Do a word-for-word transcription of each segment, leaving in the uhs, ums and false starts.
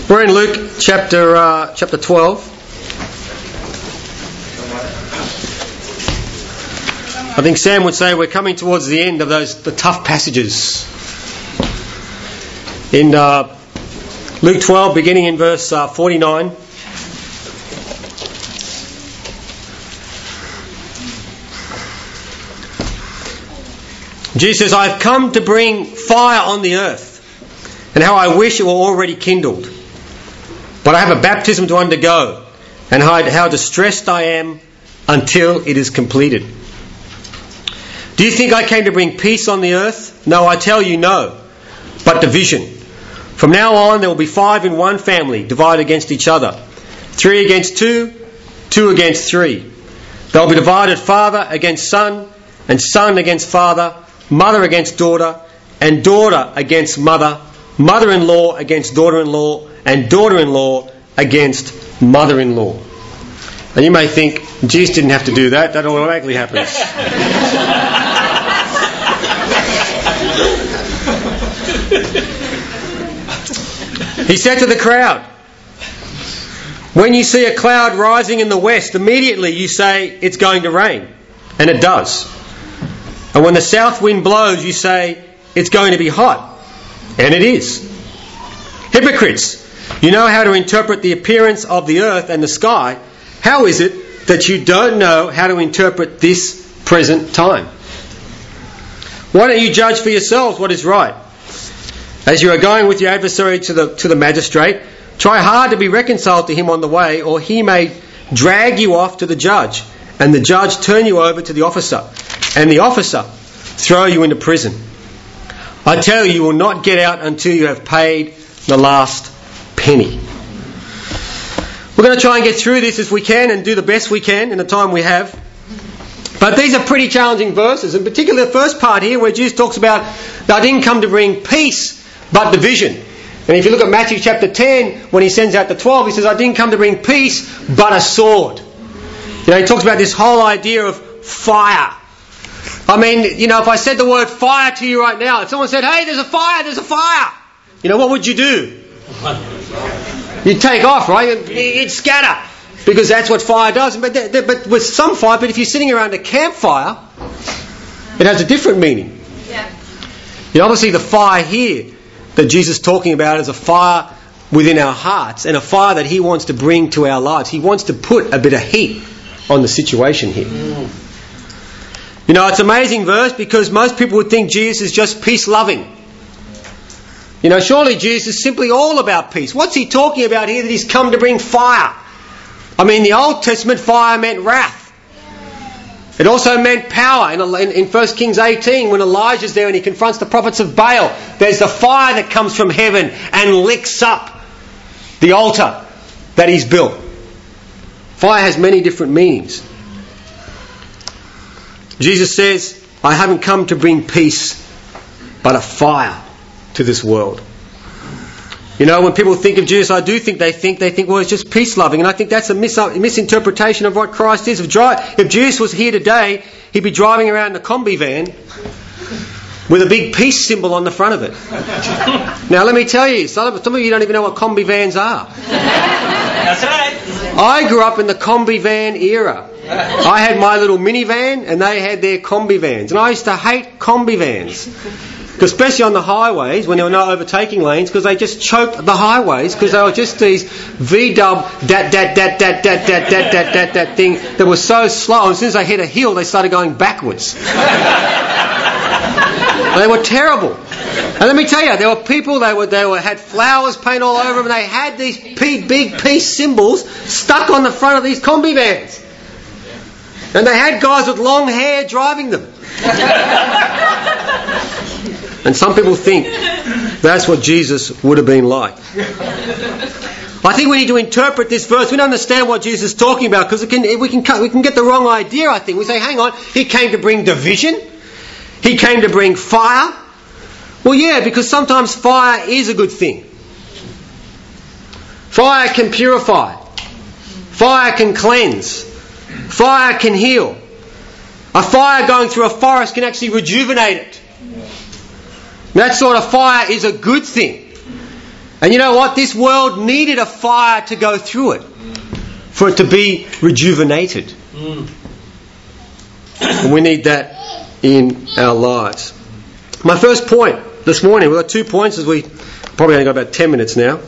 We're in Luke chapter uh, chapter twelve. I think Sam would say we're coming towards the end of those the tough passages. In uh, Luke twelve, beginning in verse uh, forty-nine. Jesus says, "I have come to bring fire on the earth, and how I wish it were already kindled. But I have a baptism to undergo, and how distressed I am until it is completed. Do you think I came to bring peace on the earth? No, I tell you no, but division. From now on there will be five in one family, divided against each other. Three against two, two against three. They will be divided father against son, and son against father, mother against daughter, and daughter against mother, mother-in-law against daughter-in-law, and daughter-in-law against mother-in-law." And you may think, Jesus didn't have to do that, that automatically happens. He said to the crowd, "When you see a cloud rising in the west, immediately you say it's going to rain." And it does. "And when the south wind blows, you say it's going to be hot." And it is. "Hypocrites, you know how to interpret the appearance of the earth and the sky. How is it that you don't know how to interpret this present time? Why don't you judge for yourselves what is right? As you are going with your adversary to the, to the magistrate, try hard to be reconciled to him on the way, or he may drag you off to the judge, and the judge turn you over to the officer, and the officer throw you into prison. I tell you, you will not get out until you have paid the last penny." We're going to try and get through this as we can and do the best we can in the time we have. But these are pretty challenging verses, and particularly the first part here where Jesus talks about, "I didn't come to bring peace but division." And if you look at Matthew chapter ten, when he sends out the twelve, he says, "I didn't come to bring peace but a sword." You know, he talks about this whole idea of fire. I mean, you know, if I said the word fire to you right now, if someone said, "Hey, there's a fire, there's a fire," you know, what would you do? You'd take off, right? You'd scatter, because that's what fire does. But, th- but with some fire, but if you're sitting around a campfire, it has a different meaning. Yeah. You know, obviously the fire here that Jesus is talking about is a fire within our hearts, and a fire that he wants to bring to our lives. He wants to put a bit of heat on the situation here. Mm. You know, it's an amazing verse because most people would think Jesus is just peace-loving. You know, surely Jesus is simply all about peace. What's he talking about here that he's come to bring fire? I mean, the Old Testament fire meant wrath. It also meant power. In, in, in First Kings eighteen, when Elijah's there and he confronts the prophets of Baal, there's the fire that comes from heaven and licks up the altar that he's built. Fire has many different meanings. Jesus says, "I haven't come to bring peace, but a fire to this world." You know, when people think of Jesus, I do think they think they think, well, it's just peace-loving. And I think that's a mis- misinterpretation of what Christ is. If, dri- if Jesus was here today, he'd be driving around in a combi van with a big peace symbol on the front of it. Now, let me tell you, some, some of you don't even know what combi vans are. That's right. I grew up in the combi van era. I had my little minivan and they had their combi vans. And I used to hate combi vans. Especially on the highways when there were no overtaking lanes, because they just choked the highways because they were just these V-dub dat dat dat dat dat dat dat dat dat dat thing that was so slow. And as soon as they hit a hill, they started going backwards. They were terrible. And let me tell you, there were people, they were they were had flowers painted all over them, and they had these big peace symbols stuck on the front of these combi vans. And they had guys with long hair driving them. And some people think that's what Jesus would have been like. I think we need to interpret this verse. We don't understand what Jesus is talking about because we can, we can, we can get the wrong idea, I think. We say, hang on, he came to bring division. He came to bring fire. Well, yeah, because sometimes fire is a good thing. Fire can purify. Fire can cleanse. Fire can heal. A fire going through a forest can actually rejuvenate it. That sort of fire is a good thing. And you know what? This world needed a fire to go through it for it to be rejuvenated. Mm. And we need that in our lives. My first point this morning, we've got two points as we probably only got about ten minutes now.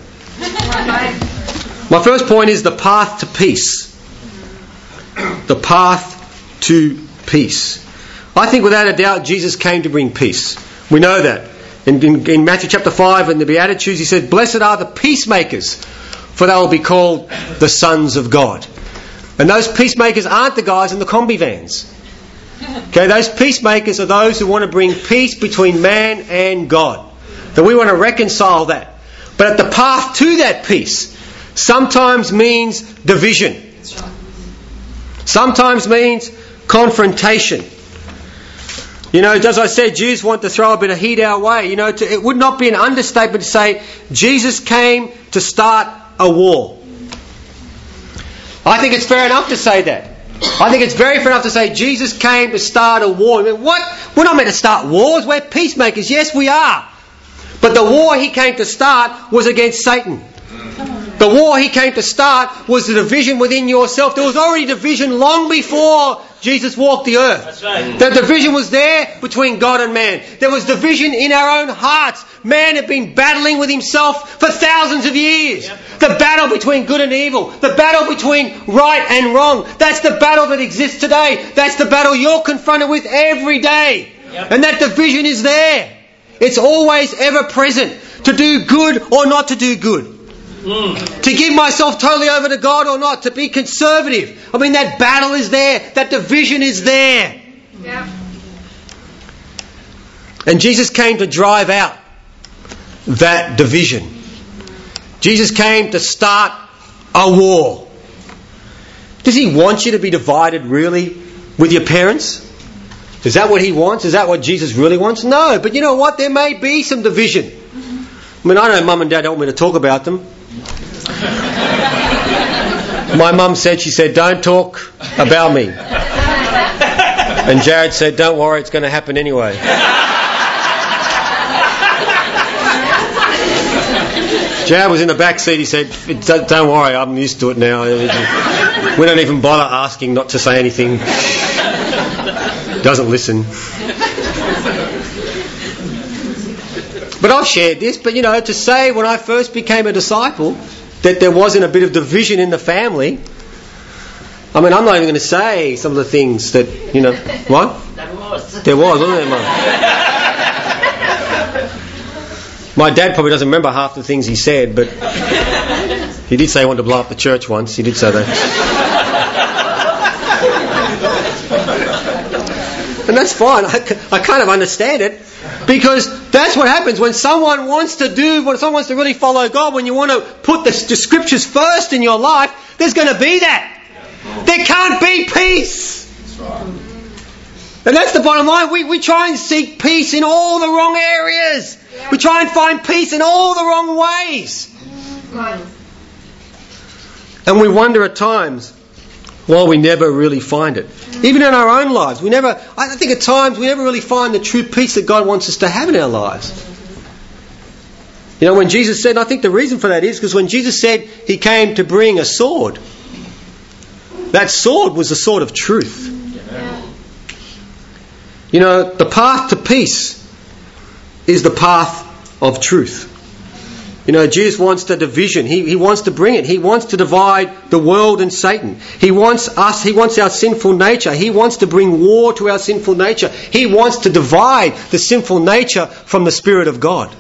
My first point is the path to peace. The path to peace. I think without a doubt Jesus came to bring peace. We know that. In, in, in Matthew chapter five in the Beatitudes he said, "Blessed are the peacemakers, for they will be called the sons of God." And those peacemakers aren't the guys in the combi vans. Okay, those peacemakers are those who want to bring peace between man and God. That we want to reconcile that. But at the path to that peace sometimes means division. Sometimes means confrontation. You know, as I said, Jews want to throw a bit of heat our way. You know, to, it would not be an understatement to say Jesus came to start a war. I think it's fair enough to say that. I think it's very fair enough to say Jesus came to start a war. I mean, what? We're not meant to start wars. We're peacemakers. Yes, we are. But the war he came to start was against Satan. The war he came to start was the division within yourself. There was already division long before Jesus walked the earth. That's right. The division was there between God and man. There was division in our own hearts. Man had been battling with himself for thousands of years. Yep. The battle between good and evil. The battle between right and wrong. That's the battle that exists today. That's the battle you're confronted with every day. Yep. And that division is there. It's always ever present. To do good or not to do good. Mm. To give myself totally over to God or not, to be conservative. I mean, that battle is there. That division is there. Yeah. And Jesus came to drive out that division. Jesus came to start a war. Does he want you to be divided really with your parents? Is that what he wants? Is that what Jesus really wants? No, but you know what? There may be some division. I mean, I know Mum and Dad don't want me to talk about them. My mum said, she said, "Don't talk about me." And Jared said, "Don't worry, it's going to happen anyway." Jared was in the back seat. He said, "Don't worry, I'm used to it now. We don't even bother asking not to say anything." Doesn't listen. But I've shared this, but you know, to say when I first became a disciple that there wasn't a bit of division in the family, I mean, I'm not even going to say some of the things that, you know, what? There was. There was, wasn't there, Mum? My dad probably doesn't remember half the things he said, but he did say he wanted to blow up the church once. He did say that. And that's fine. I, I kind of understand it. Because that's what happens when someone wants to do, when someone wants to really follow God, when you want to put the, the scriptures first in your life, there's going to be that. There can't be peace. And that's the bottom line. We, we try and seek peace in all the wrong areas. We try and find peace in all the wrong ways. And we wonder at times why we never really find it. Even in our own lives, we never, I think at times we never really find the true peace that God wants us to have in our lives. You know, when Jesus said, and I think the reason for that is because when Jesus said he came to bring a sword, that sword was the sword of truth. You know, the path to peace is the path of truth. You know, Jesus wants the division. He, he wants to bring it. He wants to divide the world and Satan. He wants us, he wants our sinful nature. He wants to bring war to our sinful nature. He wants to divide the sinful nature from the Spirit of God.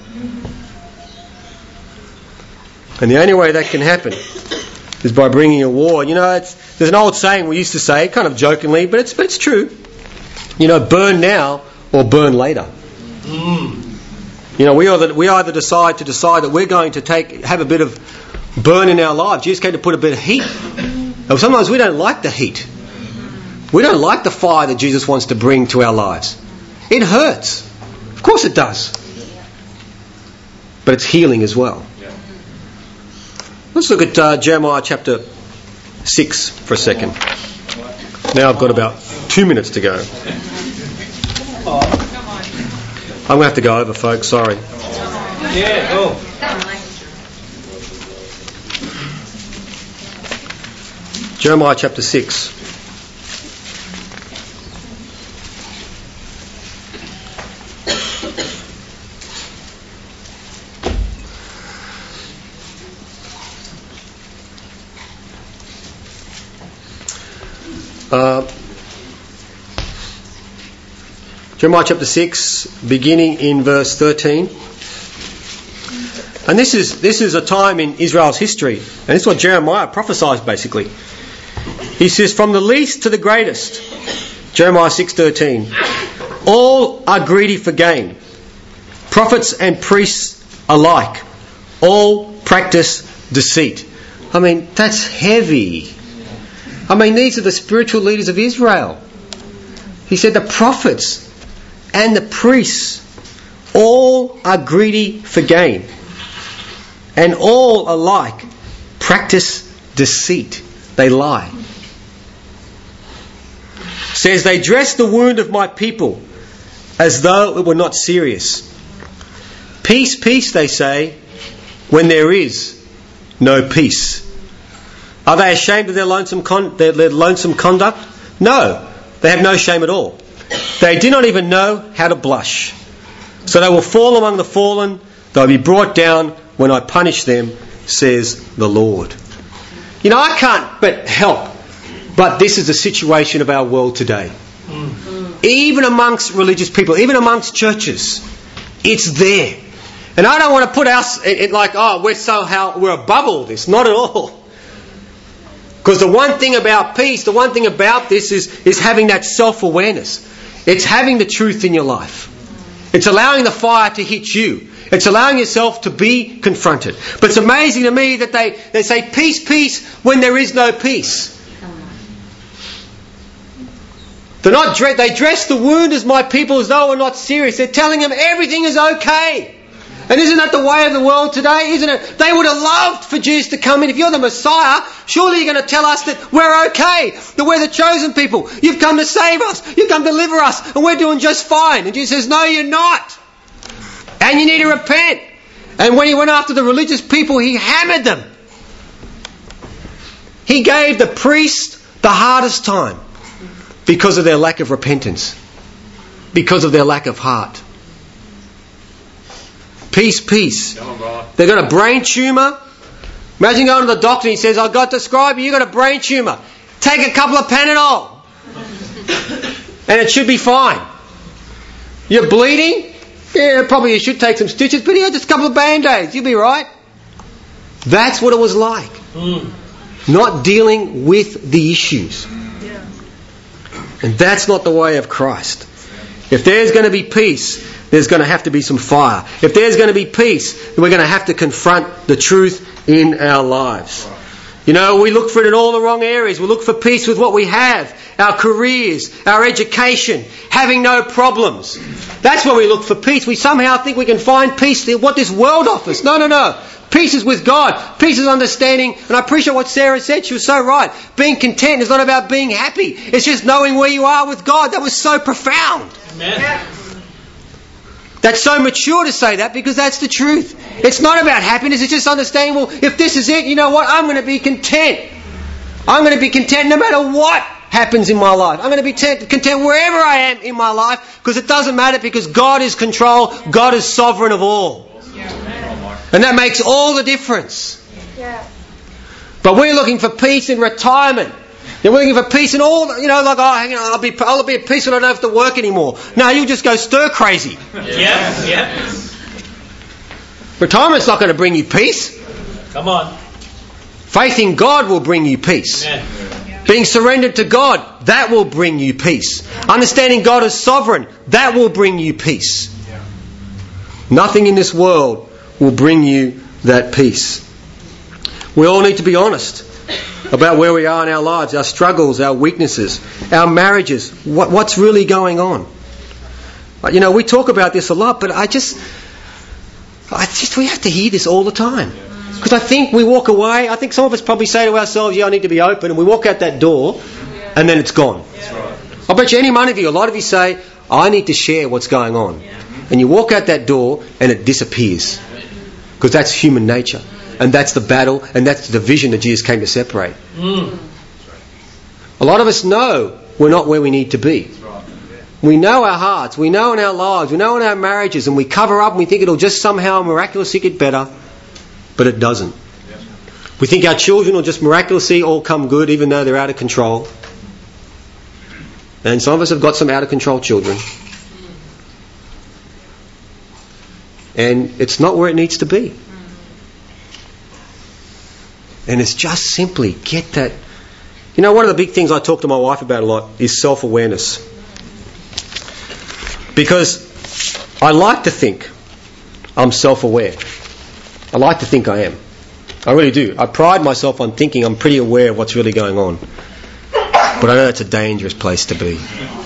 And the only way that can happen is by bringing a war. You know, it's, there's an old saying we used to say, kind of jokingly, but it's, but it's true. You know, burn now or burn later. Mm. You know, we either, we either decide to decide that we're going to take have a bit of burn in our lives. Jesus came to put a bit of heat. And sometimes we don't like the heat. We don't like the fire that Jesus wants to bring to our lives. It hurts. Of course it does. But it's healing as well. Let's look at uh, Jeremiah chapter six for a second. Now I've got about two minutes to go. I'm going to have to go over, folks. Sorry. Yeah, cool. Jeremiah chapter six. Uh, Jeremiah chapter six, beginning in verse thirteen. And this is this is a time in Israel's history, and this is what Jeremiah prophesies basically. He says, "From the least to the greatest," Jeremiah six thirteen, "all are greedy for gain. Prophets and priests alike, all practice deceit." I mean, that's heavy. I mean, these are the spiritual leaders of Israel. He said the prophets and the priests all are greedy for gain, and all alike practice deceit. They lie. Says they dress the wound of my people as though it were not serious. Peace, peace, they say, when there is no peace. Are they ashamed of their lonesome, con- their, their lonesome conduct? No, they have no shame at all. They do not even know how to blush. So they will fall among the fallen. They'll be brought down when I punish them, says the Lord. You know, I can't but help, but this is the situation of our world today. Mm. Even amongst religious people, even amongst churches, it's there. And I don't want to put us in, in like, oh, we're somehow we're above all this. Not at all. Because the one thing about peace, the one thing about this is, is having that self-awareness. It's having the truth in your life. It's allowing the fire to hit you. It's allowing yourself to be confronted. But it's amazing to me that they, they say peace, peace when there is no peace. They're not dre- they dress the wound as my people as though we're not serious. They're telling them everything is okay. And isn't that the way of the world today? Isn't it? They would have loved for Jesus to come in. If you're the Messiah, surely you're going to tell us that we're okay, that we're the chosen people. You've come to save us. You've come to deliver us, and we're doing just fine. And Jesus says, no, you're not. And you need to repent. And when he went after the religious people, he hammered them. He gave the priest the hardest time because of their lack of repentance, because of their lack of heart. Peace, peace. They've got a brain tumour. Imagine going to the doctor and he says, I've got to prescribe you, you've got a brain tumour. Take a couple of Panadol. And it should be fine. You're bleeding? Yeah, probably you should take some stitches, but yeah, just a couple of Band-Aids. You'll be right. That's what it was like. Mm. Not dealing with the issues. Yeah. And that's not the way of Christ. If there's going to be peace, there's going to have to be some fire. If there's going to be peace, then we're going to have to confront the truth in our lives. You know, we look for it in all the wrong areas. We look for peace with what we have, our careers, our education, having no problems. That's where we look for peace. We somehow think we can find peace in what this world offers. No, no, no. Peace is with God. Peace is understanding. And I appreciate what Sarah said. She was so right. Being content is not about being happy. It's just knowing where you are with God. That was so profound. Amen. That's so mature to say that because that's the truth. It's not about happiness. It's just understanding, well, if this is it, you know what? I'm going to be content. I'm going to be content no matter what happens in my life. I'm going to be content wherever I am in my life because it doesn't matter because God is control. God is sovereign of all. And that makes all the difference. But we're looking for peace in retirement. You're looking for peace in all, you know, like, oh, you know, I'll be, I'll be at peace when I don't have to work anymore. No, you'll just go stir crazy. Yeah, yeah. Retirement's not going to bring you peace. Come on. Faith in God will bring you peace. Yeah. Being surrendered to God, that will bring you peace. Understanding God as sovereign, that will bring you peace. Yeah. Nothing in this world will bring you that peace. We all need to be honest about where we are in our lives, our struggles, our weaknesses, our marriages, what, what's really going on. You know, we talk about this a lot, but I just, I just, we have to hear this all the time. Because I think we walk away, I think some of us probably say to ourselves, yeah, I need to be open, and we walk out that door, and then it's gone. I bet you any one of you, a lot of you say, I need to share what's going on. And you walk out that door, and it disappears. Because that's human nature. And that's the battle, and that's the division that Jesus came to separate. Mm. A lot of us know we're not where we need to be. We know our hearts, we know in our lives, we know in our marriages, and we cover up and we think it'll just somehow miraculously get better, but it doesn't. We think our children will just miraculously all come good even though they're out of control. And some of us have got some out of control children. And it's not where it needs to be. And it's just simply get that. You know, one of the big things I talk to my wife about a lot is self-awareness. Because I like to think I'm self-aware. I like to think I am. I really do. I pride myself on thinking I'm pretty aware of what's really going on. But I know that's a dangerous place to be.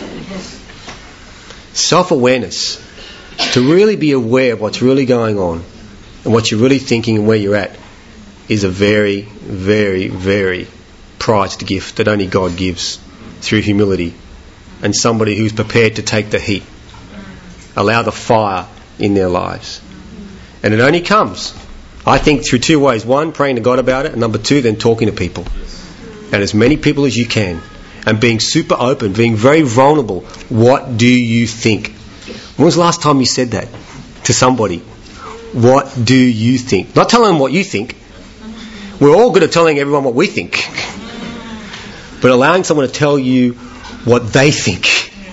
Self-awareness. To really be aware of what's really going on and what you're really thinking and where you're at is a very, very, very prized gift that only God gives through humility and somebody who's prepared to take the heat. Allow the fire in their lives. And it only comes, I think, through two ways. One, praying to God about it, and number two, then talking to people. And as many people as you can. And being super open, being very vulnerable. What do you think? When was the last time you said that to somebody? What do you think? Not telling them what you think. We're all good at telling everyone what we think. But allowing someone to tell you what they think.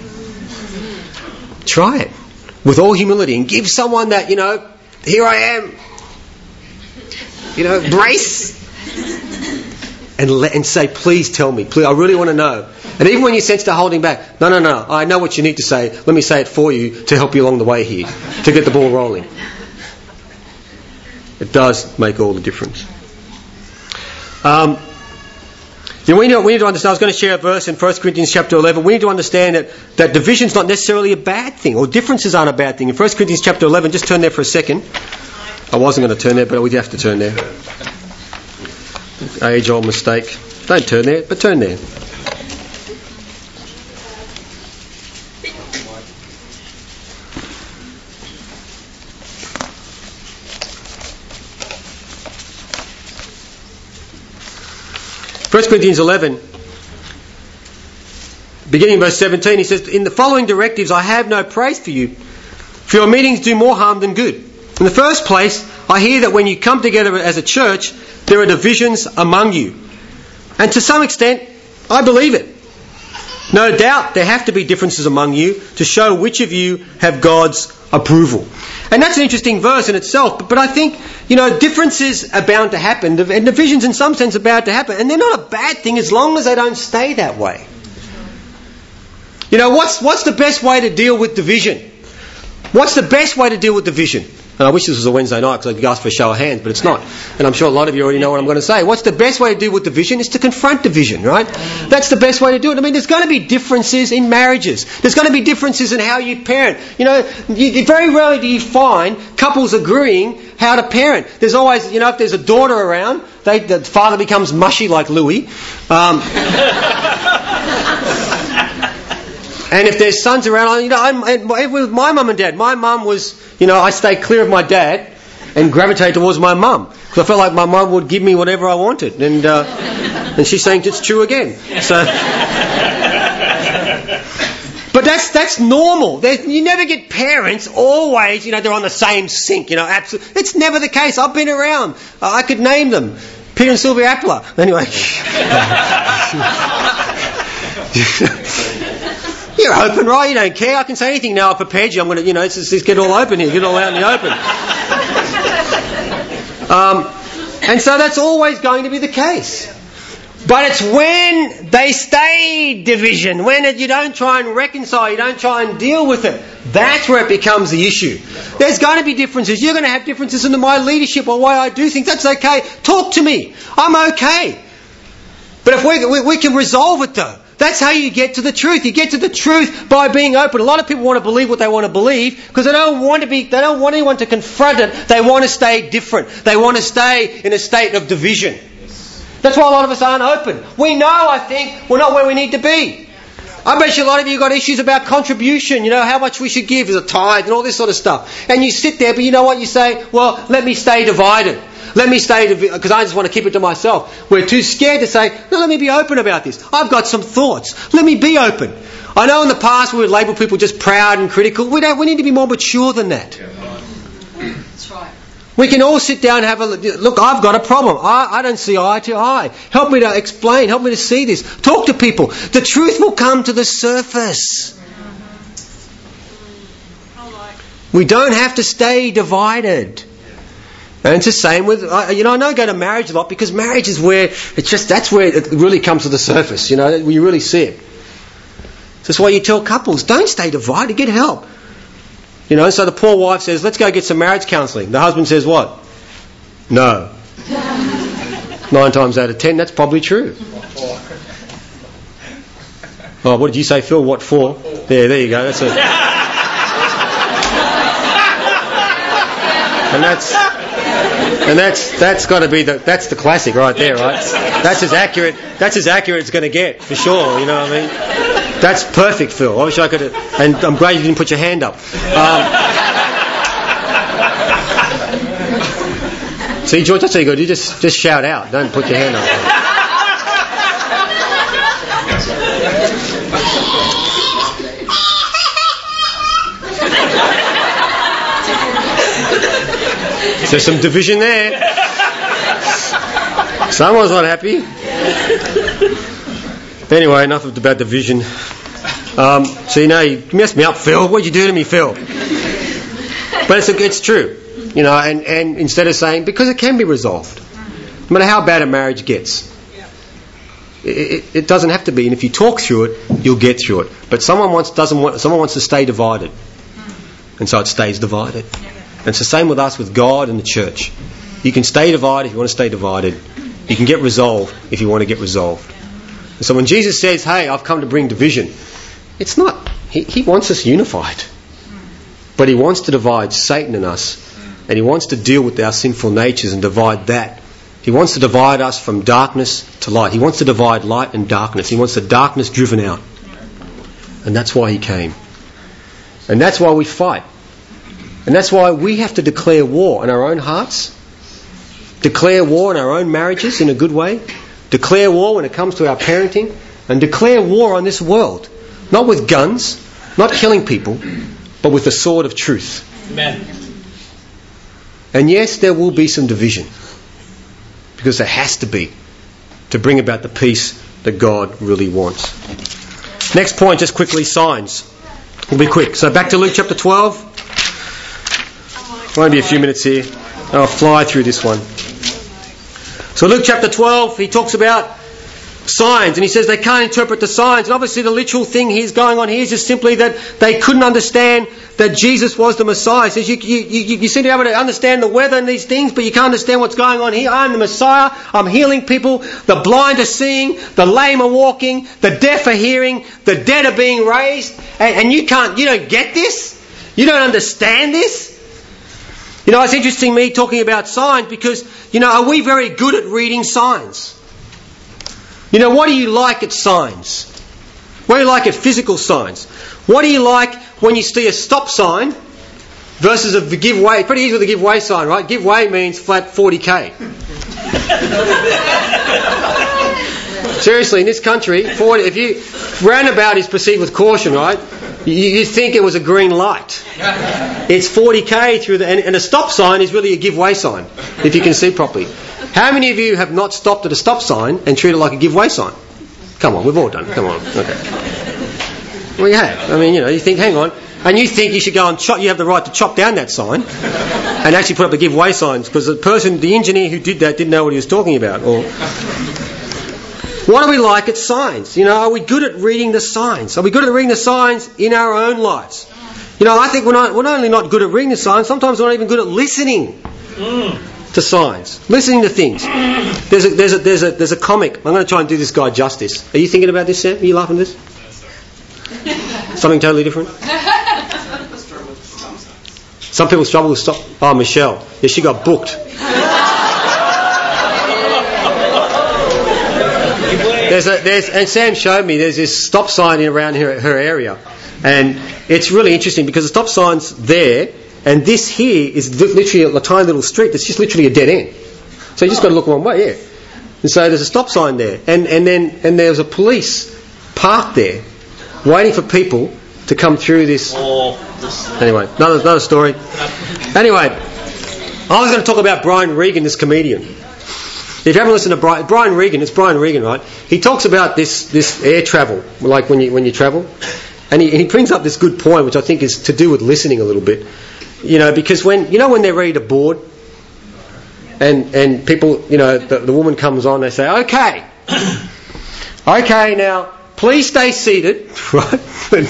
Try it. With all humility. And give someone that, you know, here I am. You know, brace. And let, and say, please tell me. Please, I really want to know. And even when you sense they're holding back, no, no, no, I know what you need to say. Let me say it for you to help you along the way here, to get the ball rolling. It does make all the difference. Um, you know, we, need, we need to understand, I was going to share a verse in First Corinthians chapter eleven. We need to understand that, that division's not necessarily a bad thing, or differences aren't a bad thing. In First Corinthians chapter eleven, just turn there for a second. I wasn't going to turn there, but we'd have to turn there. Age-old mistake. Don't turn there, but turn there. First Corinthians eleven, beginning verse seventeen, he says, in the following directives I have no praise for you, for your meetings do more harm than good. In the first place, I hear that when you come together as a church, there are divisions among you. And to some extent, I believe it. No doubt there have to be differences among you to show which of you have God's approval. And that's an interesting verse in itself, but, but I think, you know, differences are bound to happen, and divisions in some sense are bound to happen, and they're not a bad thing as long as they don't stay that way. You know, what's what's the best way to deal with division? What's the best way to deal with division? And I wish this was a Wednesday night because I could ask for a show of hands, but it's not. And I'm sure a lot of you already know what I'm going to say. What's the best way to deal with division is to confront division, right? That's the best way to do it. I mean, there's going to be differences in marriages. There's going to be differences in how you parent. You know, you, very rarely do you find couples agreeing how to parent. There's always, you know, if there's a daughter around, they, the father becomes mushy like Louis. Um, And if there's sons around, you know, I'm, with my mum and dad, my mum was, you know, I stayed clear of my dad and gravitated towards my mum because I felt like my mum would give me whatever I wanted, and uh, and she's saying it's true again. So, but that's that's normal. There's, you never get parents always, you know, they're on the same sync. You know, absolutely, it's never the case. I've been around. Uh, I could name them. Peter and Sylvia Appler. Anyway. You're open, right? You don't care. I can say anything now. I've prepared you. I'm going to, you know, let's just get all open here. Get it all out in the open. Um, and so that's always going to be the case. But it's when they stay division, when you don't try and reconcile, you don't try and deal with it, that's where it becomes the issue. There's going to be differences. You're going to have differences in my leadership or why I do things. That's okay. Talk to me. I'm okay. But if we, we, we can resolve it though. That's how you get to the truth. You get to the truth by being open. A lot of people want to believe what they want to believe because they don't want to be, they don't want anyone to confront it. They want to stay different. They want to stay in a state of division. That's why a lot of us aren't open. We know, I think, we're not where we need to be. I bet you a lot of you got issues about contribution, you know, how much we should give as a tithe and all this sort of stuff. And you sit there, but you know what you say? Well, let me stay divided. let me stay, because I just want to keep it to myself. We're too scared to say, no, let me be open about this. I've got some thoughts. Let me be open. I know in the past we would label people just proud and critical. We don't. We need to be more mature than that. That's right. We can all sit down and have a look. I've got a problem. I, I don't see eye to eye. Help me to explain. Help me to see this. Talk to people. The truth will come to the surface. We don't have to stay divided. And it's the same with, you know, I know I go to marriage a lot because marriage is where, it's just, that's where it really comes to the surface, you know, where you really see it. That's why you tell couples, don't stay divided, get help. You know, so the poor wife says, let's go get some marriage counselling. The husband says what? No. Nine times out of ten, that's probably true. Oh, what did you say, Phil? What for? There, there you go, that's it. And that's and that's that's got to be the that's the classic right there, right? That's as accurate that's as accurate as it's going to get for sure. You know what I mean? That's perfect, Phil. I wish I could have, and I'm glad you didn't put your hand up. Um, see, George, that's how you go. You just just shout out. Don't put your hand up. There's some division there. Someone's not happy. Anyway, enough about division. Um, so you know, you messed me up, Phil. What'd you do to me, Phil? But it's, it's true. You know, and, and instead of saying, because it can be resolved. No matter how bad a marriage gets. It, it, it doesn't have to be. And if you talk through it, you'll get through it. But someone wants, doesn't want, someone wants to stay divided. And so it stays divided. And it's the same with us, with God and the church. You can stay divided if you want to stay divided. You can get resolved if you want to get resolved. And so when Jesus says, hey, I've come to bring division, it's not. He, he wants us unified. But he wants to divide Satan and us. And he wants to deal with our sinful natures and divide that. He wants to divide us from darkness to light. He wants to divide light and darkness. He wants the darkness driven out. And that's why he came. And that's why we fight. And that's why we have to declare war in our own hearts, declare war in our own marriages in a good way, declare war when it comes to our parenting, and declare war on this world. Not with guns, not killing people, but with the sword of truth. Amen. And yes, there will be some division, because there has to be, to bring about the peace that God really wants. Next point, just quickly, signs. We'll be quick. So back to Luke chapter twelve. Won't be a few minutes here. I'll fly through this one. So Luke chapter twelve, he talks about signs, and he says they can't interpret the signs. And obviously the literal thing he's going on here is just simply that they couldn't understand that Jesus was the Messiah. He says you, you, you, you seem to be able to understand the weather and these things, but you can't understand what's going on here. I'm the Messiah. I'm healing people. The blind are seeing. The lame are walking. The deaf are hearing. The dead are being raised. And, and you can't, you don't get this? You don't understand this? You know, it's interesting me talking about signs because, you know, are we very good at reading signs? You know, what do you like at signs? What do you like at physical signs? What do you like when you see a stop sign versus a give way? Pretty easy with a give way sign, right? Give way means flat forty K. Seriously, in this country, forty, if you roundabout is perceived with caution, right? You, you think it was a green light. It's forty K through the, and, and a stop sign is really a give way sign, if you can see properly. How many of you have not stopped at a stop sign and treated it like a give way sign? Come on, we've all done it. Come on, okay. Well, you have. I mean, you know, you think, hang on, and you think you should go and chop. You have the right to chop down that sign and actually put up the give way signs because the person, the engineer who did that, didn't know what he was talking about. Or what do we like at signs? You know, are we good at reading the signs? Are we good at reading the signs in our own lives? You know, I think we're not, we're not only not good at reading the signs, sometimes we're not even good at listening mm. to signs, listening to things. There's a, there's a, there's a, there's a comic. I'm going to try and do this guy justice. Are you thinking about this, Sam? Are you laughing at this? Something totally different? Some people struggle with stop. Oh, Michelle. Yeah, she got booked. There's a, there's, and Sam showed me there's this stop sign around her, her area, and it's really interesting because the stop sign's there, and this here is literally a tiny little street that's just literally a dead end. So you just got to look one way, yeah. And so there's a stop sign there, and and then and there's a police parked there, waiting for people to come through this. Oh, this Anyway, another another story. Anyway, I was going to talk about Brian Regan, this comedian. If you haven't listened to Brian, Brian Regan, it's Brian Regan, right? He talks about this this air travel, like when you when you travel, and he he brings up this good point, which I think is to do with listening a little bit. You know, because when you know when they're ready to board, and and people, you know, the, the woman comes on, they say, okay, okay, now please stay seated, right?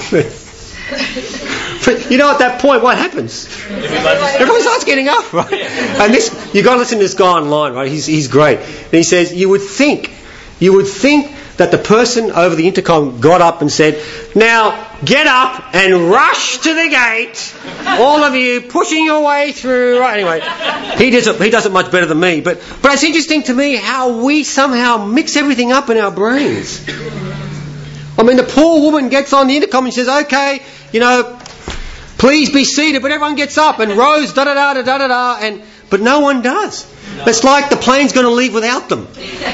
But you know, at that point, what happens? Everyone starts getting up, right? And this, you've got to listen to this guy online, right? He's he's great. And he says, you would think, you would think that the person over the intercom got up and said, now get up and rush to the gate, all of you pushing your way through. Right? Anyway, he does it. He does it much better than me. But but it's interesting to me how we somehow mix everything up in our brains. I mean, the poor woman gets on the intercom and says, okay, you know, please be seated, but everyone gets up and rows, da da da da da da, and but no one does. No. It's like the plane's going to leave without them.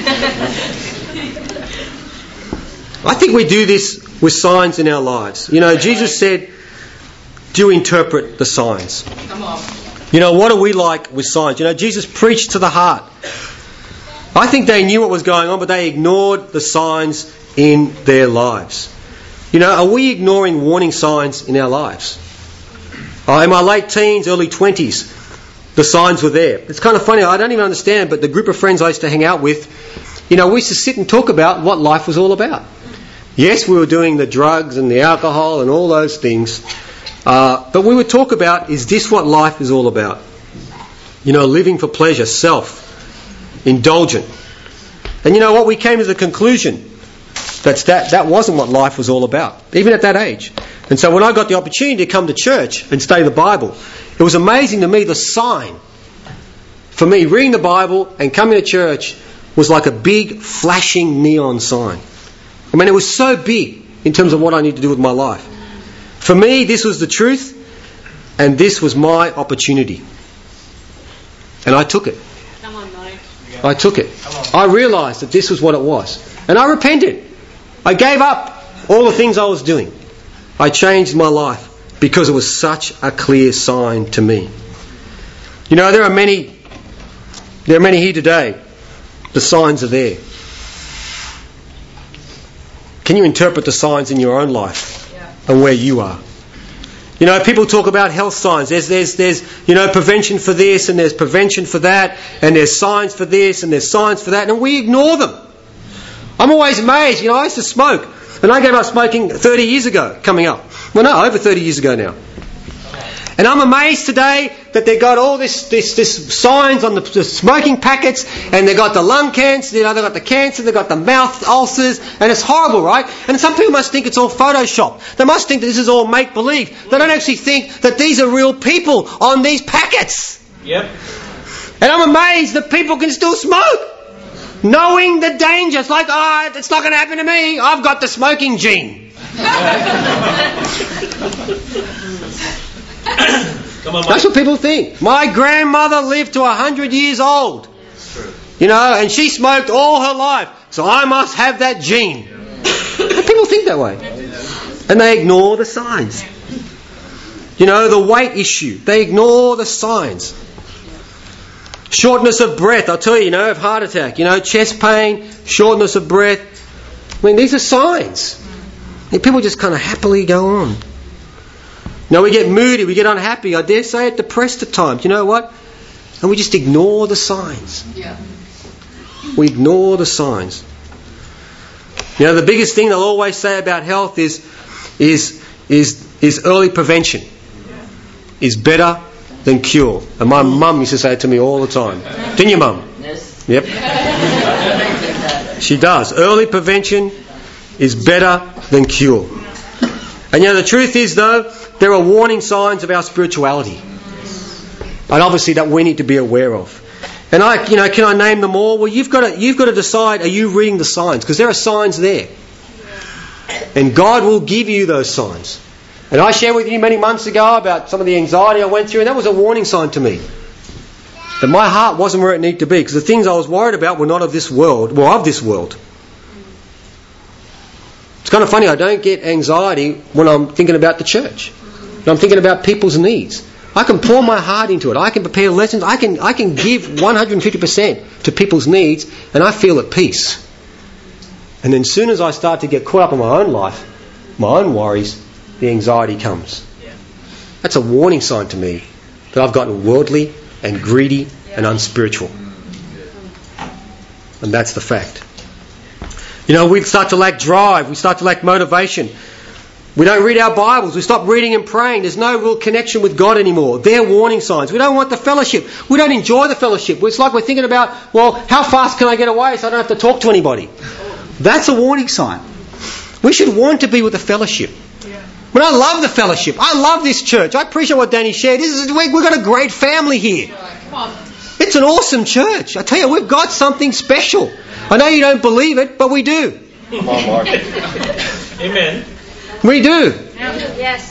I think we do this with signs in our lives. You know, Jesus said, "Do interpret the signs." Come on. You know, what are we like with signs? You know, Jesus preached to the heart. I think they knew what was going on, but they ignored the signs in their lives. You know, are we ignoring warning signs in our lives? Uh, in my late teens, early twenties, the signs were there. It's kind of funny, I don't even understand, but the group of friends I used to hang out with, you know, we used to sit and talk about what life was all about. Yes, we were doing the drugs and the alcohol and all those things, uh, but we would talk about, is this what life is all about? You know, living for pleasure, self, indulgent. And you know what, we came to the conclusion that that, that wasn't what life was all about, even at that age. And so when I got the opportunity to come to church and study the Bible, it was amazing to me, the sign for me reading the Bible and coming to church was like a big flashing neon sign. I mean, it was so big in terms of what I need to do with my life. For me, this was the truth, and this was my opportunity. And I took it. Come on, Mike. I took it. I realised that this was what it was. And I repented. I gave up all the things I was doing. I changed my life because it was such a clear sign to me. You know, there are many, there are many here today. The signs are there. Can you interpret the signs in your own life and where you are? You know, people talk about health signs. There's, there's, there's, you know, prevention for this and there's prevention for that and there's signs for this and there's signs for that, and we ignore them. I'm always amazed. You know, I used to smoke, and I gave up smoking thirty years ago, coming up. Well, no, over thirty years ago now. And I'm amazed today that they got all this, this, this signs on the, the smoking packets, and they got the lung cancer, you know, they got the cancer, they got the mouth ulcers, and it's horrible, right? And some people must think it's all Photoshop. They must think that this is all make believe. They don't actually think that these are real people on these packets. Yep. And I'm amazed that people can still smoke, knowing the danger. It's like, oh, it's not going to happen to me. I've got the smoking gene. Come on, That's what people think. My grandmother lived to one hundred years old. You know, and she smoked all her life. So I must have that gene. And people think that way. And they ignore the signs. You know, the weight issue. They ignore the signs. Shortness of breath. I'll tell you, you know, of heart attack. You know, chest pain, shortness of breath. I mean, these are signs. And people just kind of happily go on. You know, we get moody, we get unhappy, I dare say it, depressed at times. You know what? And we just ignore the signs. Yeah. We ignore the signs. You know, the biggest thing they'll always say about health is is is is early prevention is better than cure. And my mum used to say it to me all the time. Didn't you, Mum? Yes. Yep. She does. Early prevention is better than cure. And you know, the truth is, though, there are warning signs of our spirituality. And obviously that we need to be aware of. And I, you know, can I name them all? Well, you've got to, you've got to decide, are you reading the signs? Because there are signs there. And God will give you those signs. And I shared with you many months ago about some of the anxiety I went through, and that was a warning sign to me. That my heart wasn't where it needed to be, because the things I was worried about were not of this world, well, of this world. It's kind of funny, I don't get anxiety when I'm thinking about the church. When I'm thinking about people's needs. I can pour my heart into it. I can prepare lessons. I can I can give one hundred fifty percent to people's needs, and I feel at peace. And then as soon as I start to get caught up in my own life, my own worries, the anxiety comes. That's a warning sign to me that I've gotten worldly and greedy and unspiritual. And that's the fact. You know, we start to lack drive. We start to lack motivation. We don't read our Bibles. We stop reading and praying. There's no real connection with God anymore. They're warning signs. We don't want the fellowship. We don't enjoy the fellowship. It's like we're thinking about, well, how fast can I get away so I don't have to talk to anybody? That's a warning sign. We should want to be with the fellowship. But I love the fellowship. I love this church. I appreciate what Danny shared. This is, we've got a great family here. It's an awesome church. I tell you, we've got something special. I know you don't believe it, but we do. Come on, Mark. Amen. We do. Yes.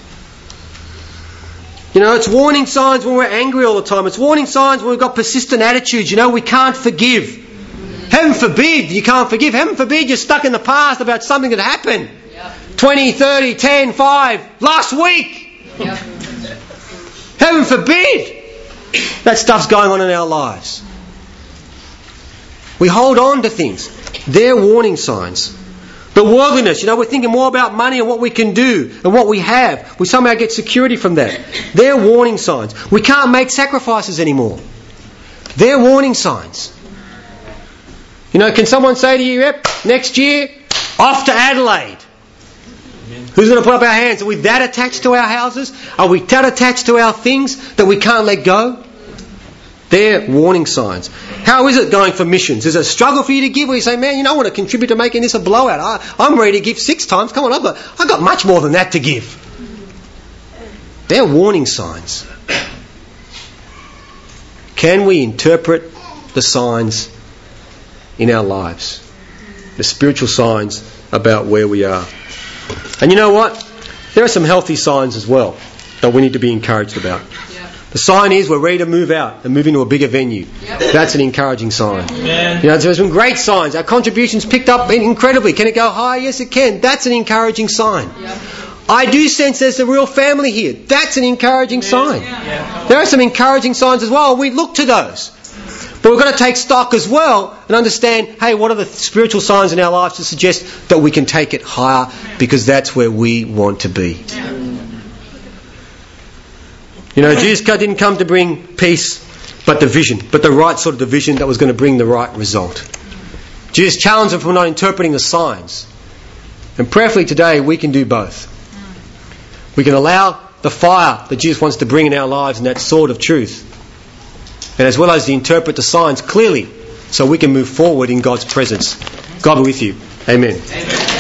You know, it's warning signs when we're angry all the time. It's warning signs when we've got persistent attitudes. You know, we can't forgive. Heaven forbid you can't forgive. Heaven forbid you're stuck in the past about something that happened. Yep. twenty, thirty, ten, five, last week. Yep. Heaven forbid that stuff's going on in our lives. We hold on to things. They're warning signs. The worldliness, you know, we're thinking more about money and what we can do and what we have. We somehow get security from that. They're warning signs. We can't make sacrifices anymore. They're warning signs. You know, can someone say to you, yep, next year, off to Adelaide? Who's going to put up our hands? Are we that attached to our houses? Are we that attached to our things that we can't let go? They're warning signs. How is it going for missions? Is it a struggle for you to give? Or you say, man, you know, I want to contribute to making this a blowout. I, I'm ready to give six times. Come on, I've got, I've got much more than that to give. They're warning signs. Can we interpret the signs in our lives? The spiritual signs about where we are. And you know what? There are some healthy signs as well that we need to be encouraged about. The sign is we're ready to move out and move into a bigger venue. Yep. That's an encouraging sign. Amen. You know, there's some great signs. Our contributions picked up incredibly. Can it go higher? Yes, it can. That's an encouraging sign. Yep. I do sense there's a real family here. That's an encouraging sign. Yeah. There are some encouraging signs as well. We look to those. But we've got to take stock as well and understand, hey, what are the spiritual signs in our lives to suggest that we can take it higher, because that's where we want to be. Yeah. You know, Jesus didn't come to bring peace, but division, but the right sort of division that was going to bring the right result. Jesus challenged them for not interpreting the signs. And prayerfully today, we can do both. We can allow the fire that Jesus wants to bring in our lives and that sword of truth, and as well as to interpret the signs clearly so we can move forward in God's presence. God be with you. Amen. Amen.